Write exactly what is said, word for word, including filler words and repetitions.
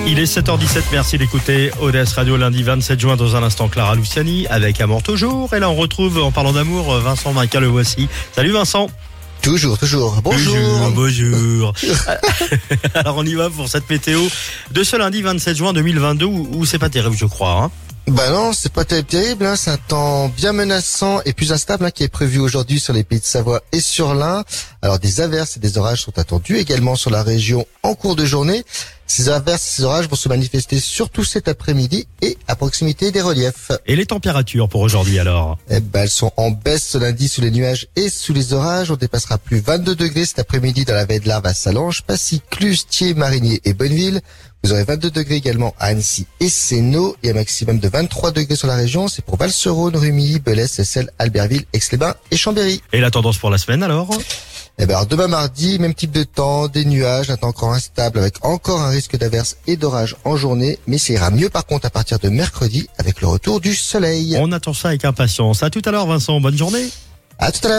Il est sept heures dix-sept, merci d'écouter O D S Radio lundi vingt-sept juin. Dans un instant, Clara Luciani avec Amour toujours. Et là, on retrouve, en parlant d'amour, Vincent Vinca, le voici. Salut Vincent. Toujours, toujours. Bonjour. Bonjour, bonjour. Alors on y va pour cette météo de ce lundi vingt-sept juin deux mille vingt-deux où, où c'est pas terrible, je crois. Hein. Bah non, c'est pas terrible, terrible hein. C'est un temps bien menaçant et plus instable hein, qui est prévu aujourd'hui sur les pays de Savoie et sur l'Ain. Alors des averses et des orages sont attendus également sur la région en cours de journée. Ces averses et ces orages vont se manifester surtout cet après-midi et à proximité des reliefs. Et les températures pour aujourd'hui alors? Eh ben, elles sont en baisse ce lundi sous les nuages et sous les orages. On dépassera plus vingt-deux degrés cet après-midi dans la baie de l'Arve à Salange, Passy, Cluse, Thiers, Marigny et Bonneville. Vous aurez vingt-deux degrés également à Annecy et Sénaux et un maximum de vingt-trois degrés sur la région. C'est pour Val-sur-Rhône, Rumilly, Belès, Seyssel, Albertville, Aix-les-Bains et Chambéry. Et la tendance pour la semaine alors? Eh ben alors demain mardi, même type de temps, des nuages, un temps encore instable avec encore un risque d'averse et d'orage en journée, mais ça ira mieux par contre à partir de mercredi avec le retour du soleil. On attend ça avec impatience. À tout à l'heure Vincent, bonne journée. À tout à l'heure.